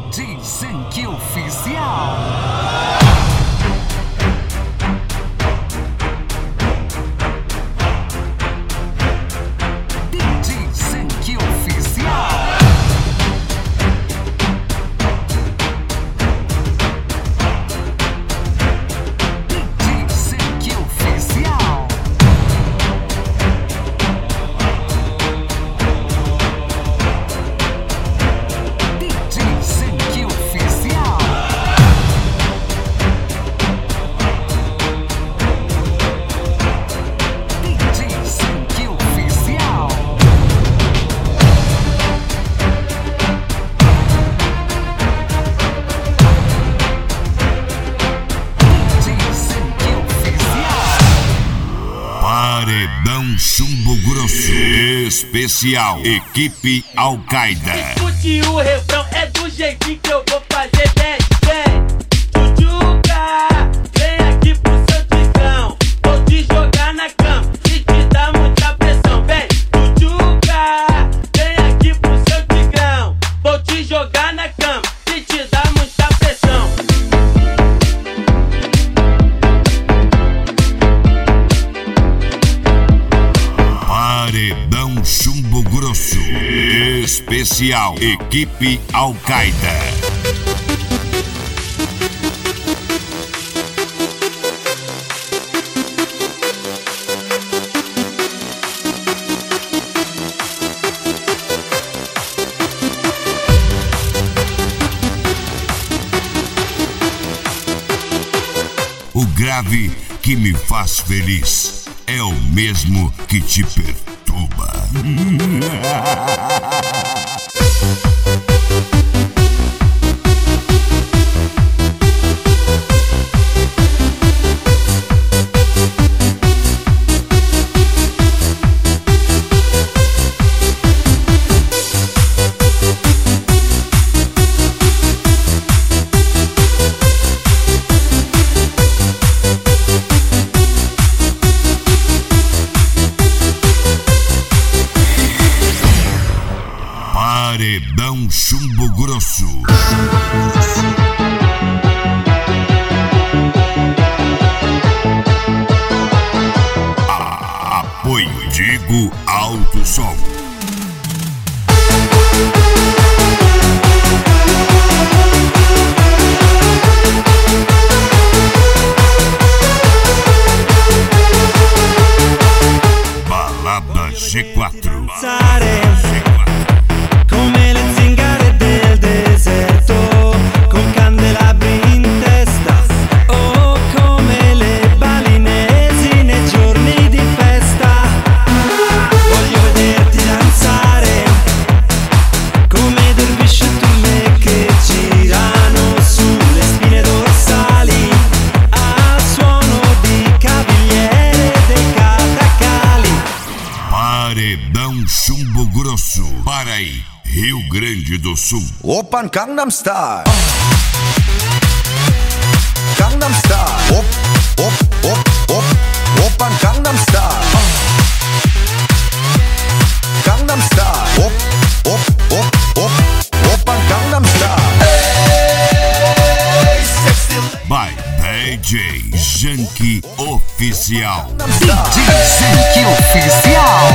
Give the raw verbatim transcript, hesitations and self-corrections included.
D J Sanky Oficial. D J Sanky Oficial. D J Sanky Oficial. D J Sanky Oficial. D J Sanky Oficial. D J Sanky Oficial. Paredão Chumbo Grosso Especial Equipe Al-Qaeda. Escute o refrão, é do jeitinho que eu vou fazer. Vem, vem, Tchutchuca, vem aqui pro seu ticão. Vou te jogar na cama e te dar muita pressão. Vem, Tchutchuca, vem aqui pro seu ticão. Vou te jogar na cama e te dar muita pressão. Paredão Chumbo Grosso Especial Equipe Al-Qaeda. O grave que me faz feliz é o mesmo que te perturba. Paredão Chumbo Grosso. A- Apoio Digo Alto Som. Balada G quatro. G quatro. Come le zingare del deserto, con candelabri in testa, o come le balinesi nei giorni di festa. Voglio vederti danzare, come dervisce turme che girano sulle spine dorsali, a suono di cavigliere dei catacali. Paredão Chumbo Grosso. Paraí, Rio Grande do Sul. Oppan Gangnam Style. Gangnam Style. Op, op, op, op. Oppan Gangnam Style. Gangnam Style. Op, op, op, op. Oppan Gangnam Style. Hey, sexy By D J Sanky Oficial. Gangnam D Style. J Sanky Oficial.